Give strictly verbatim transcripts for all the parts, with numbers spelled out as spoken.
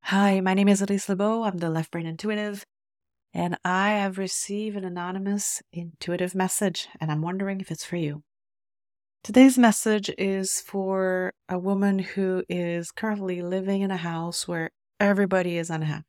Hi, my name is Elise LeBeau. I'm the Left Brain Intuitive, and I have received an anonymous intuitive message, and I'm wondering if it's for you. Today's message is for a woman who is currently living in a house where everybody is unhappy.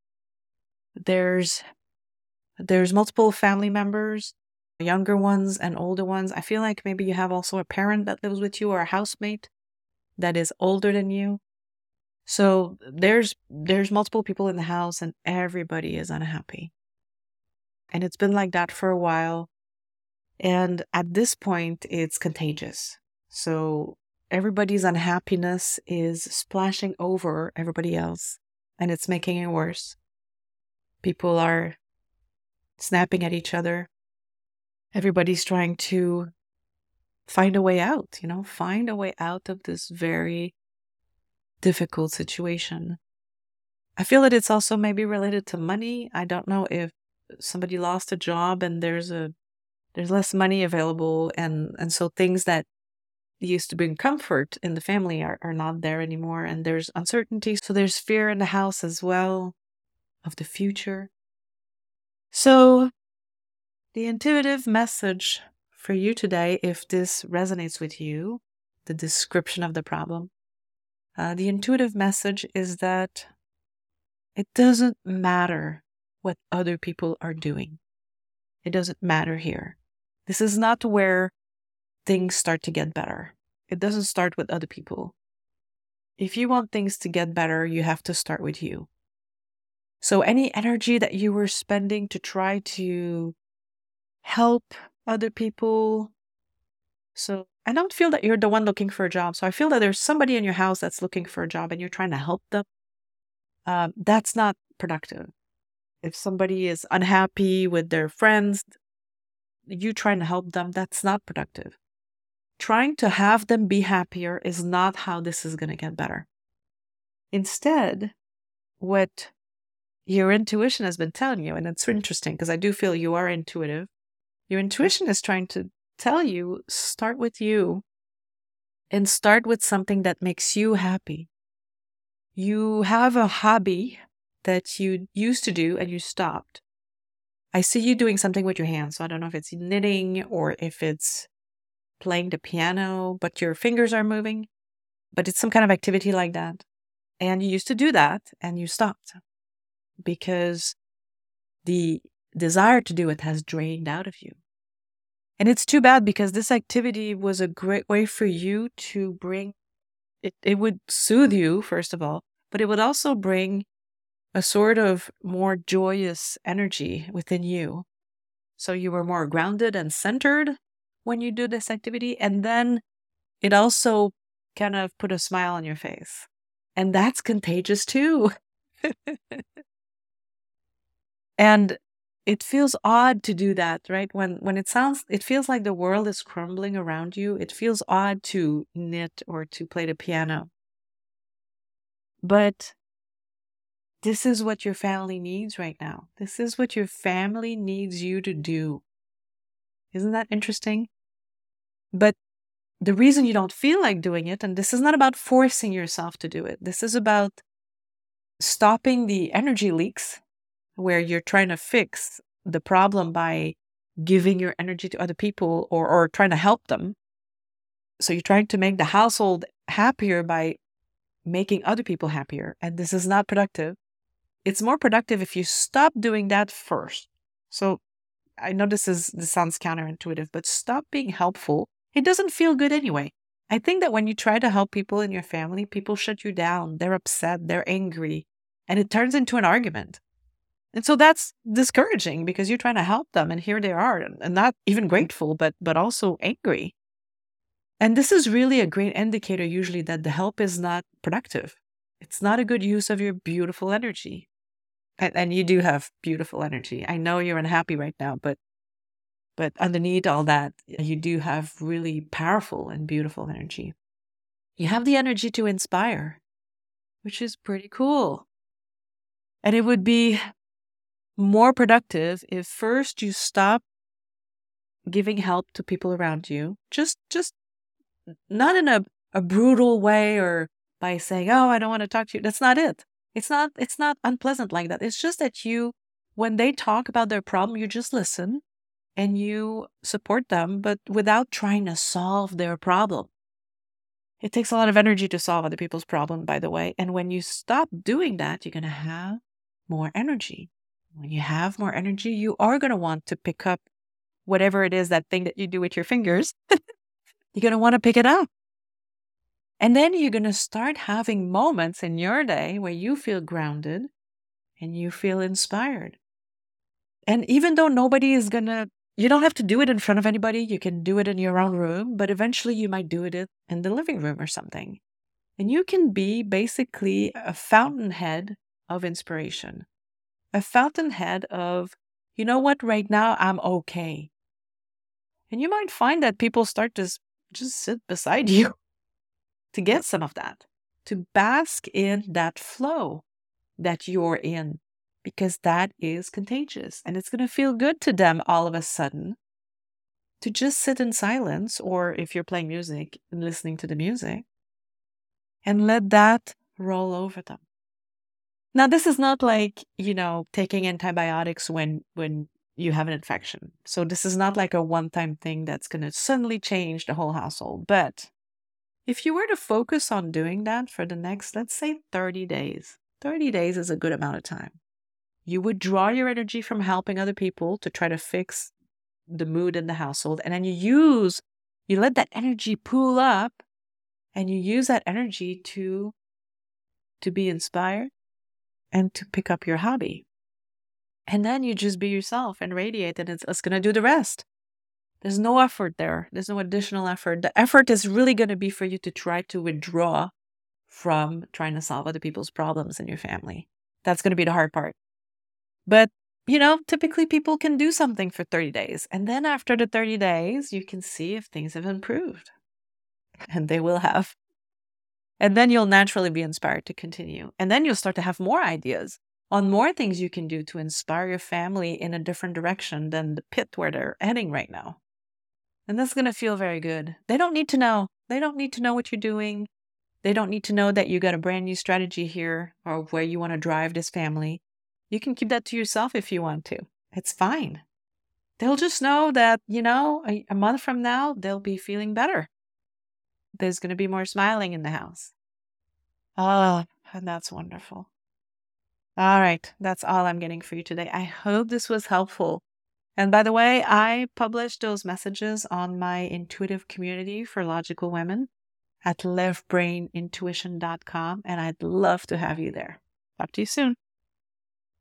There's there's multiple family members, younger ones and older ones. I feel like maybe you have also a parent that lives with you or a housemate that is older than you. So there's there's multiple people in the house and everybody is unhappy. And it's been like that for a while. And at this point, it's contagious. So everybody's unhappiness is splashing over everybody else and it's making it worse. People are snapping at each other. Everybody's trying to find a way out, you know, find a way out of this very difficult situation. I feel that it's also maybe related to money. I don't know if somebody lost a job and there's a there's less money available, and and so things that used to bring comfort in the family are, are not there anymore, and there's uncertainty. So there's fear in the house as well of the future. So the intuitive message for you today, if this resonates with you, the description of the problem, uh, the intuitive message is that it doesn't matter what other people are doing. It doesn't matter here. This is not where things start to get better. It doesn't start with other people. If you want things to get better, you have to start with you. So any energy that you were spending to try to help other people. So I don't feel that you're the one looking for a job. So I feel that there's somebody in your house that's looking for a job and you're trying to help them. Um, that's not productive. If somebody is unhappy with their friends, you trying to help them, that's not productive. Trying to have them be happier is not how this is going to get better. Instead, what your intuition has been telling you, and it's interesting because I do feel you are intuitive, your intuition is trying to tell you, start with you and start with something that makes you happy. You have a hobby that you used to do and you stopped. I see you doing something with your hands. So I don't know if it's knitting or if it's playing the piano, but your fingers are moving, but it's some kind of activity like that. And you used to do that and you stopped because the desire to do it has drained out of you. And it's too bad because this activity was a great way for you to bring it. It would soothe you, first of all, but it would also bring a sort of more joyous energy within you. So you were more grounded and centered when you do this activity. And then it also kind of put a smile on your face. And that's contagious too. And it feels odd to do that, right? When when it sounds, it feels like the world is crumbling around you. It feels odd to knit or to play the piano. But this is what your family needs right now. This is what your family needs you to do. Isn't that interesting? But the reason you don't feel like doing it, and this is not about forcing yourself to do it, this is about stopping the energy leaks where you're trying to fix the problem by giving your energy to other people or, or trying to help them. So you're trying to make the household happier by making other people happier. And this is not productive. It's more productive if you stop doing that first. So I know this is this sounds counterintuitive, but stop being helpful. It doesn't feel good anyway. I think that when you try to help people in your family, people shut you down. They're upset, they're angry, and it turns into an argument. And so that's discouraging because you're trying to help them and here they are, and not even grateful, but but also angry. And this is really a great indicator usually that the help is not productive. It's not a good use of your beautiful energy. And, and you do have beautiful energy. I know you're unhappy right now, but but underneath all that, you do have really powerful and beautiful energy. You have the energy to inspire, which is pretty cool. And it would be more productive if first you stop giving help to people around you, just just not in a, a brutal way or by saying, oh, I don't want to talk to you. That's not it. It's not, it's not unpleasant like that. It's just that you, when they talk about their problem, you just listen and you support them, but without trying to solve their problem. It takes a lot of energy to solve other people's problem, by the way. And when you stop doing that, you're going to have more energy. When you have more energy, you are going to want to pick up whatever it is, that thing that you do with your fingers. You're going to want to pick it up. And then you're going to start having moments in your day where you feel grounded and you feel inspired. And even though nobody is going to, you don't have to do it in front of anybody. You can do it in your own room, but eventually you might do it in the living room or something. And you can be basically a fountainhead of inspiration, a fountainhead of, you know what, right now I'm okay. And you might find that people start to just sit beside you to get some of that, to bask in that flow that you're in, because that is contagious and it's going to feel good to them all of a sudden to just sit in silence, or if you're playing music and listening to the music, and let that roll over them. Now, this is not like, you know, taking antibiotics when, when you have an infection. So this is not like a one-time thing that's going to suddenly change the whole household. But if you were to focus on doing that for the next, let's say thirty days, thirty days is a good amount of time. You would draw your energy from helping other people to try to fix the mood in the household. And then you use, you let that energy pool up, and you use that energy to, to be inspired and to pick up your hobby. And then you just be yourself and radiate, and it's, it's going to do the rest. There's no effort there. There's no additional effort. The effort is really going to be for you to try to withdraw from trying to solve other people's problems in your family. That's going to be the hard part. But, you know, typically people can do something for thirty days. And then after the thirty days, you can see if things have improved. And they will have. And then you'll naturally be inspired to continue. And then you'll start to have more ideas on more things you can do to inspire your family in a different direction than the pit where they're heading right now. And that's going to feel very good. They don't need to know. They don't need to know what you're doing. They don't need to know that you got a brand new strategy here or where you want to drive this family. You can keep that to yourself if you want to. It's fine. They'll just know that, you know, a, a month from now, they'll be feeling better. There's going to be more smiling in the house. Oh, and that's wonderful. All right. That's all I'm getting for you today. I hope this was helpful. And by the way, I publish those messages on my intuitive community for logical women at left brain intuition dot com, and I'd love to have you there. Talk to you soon.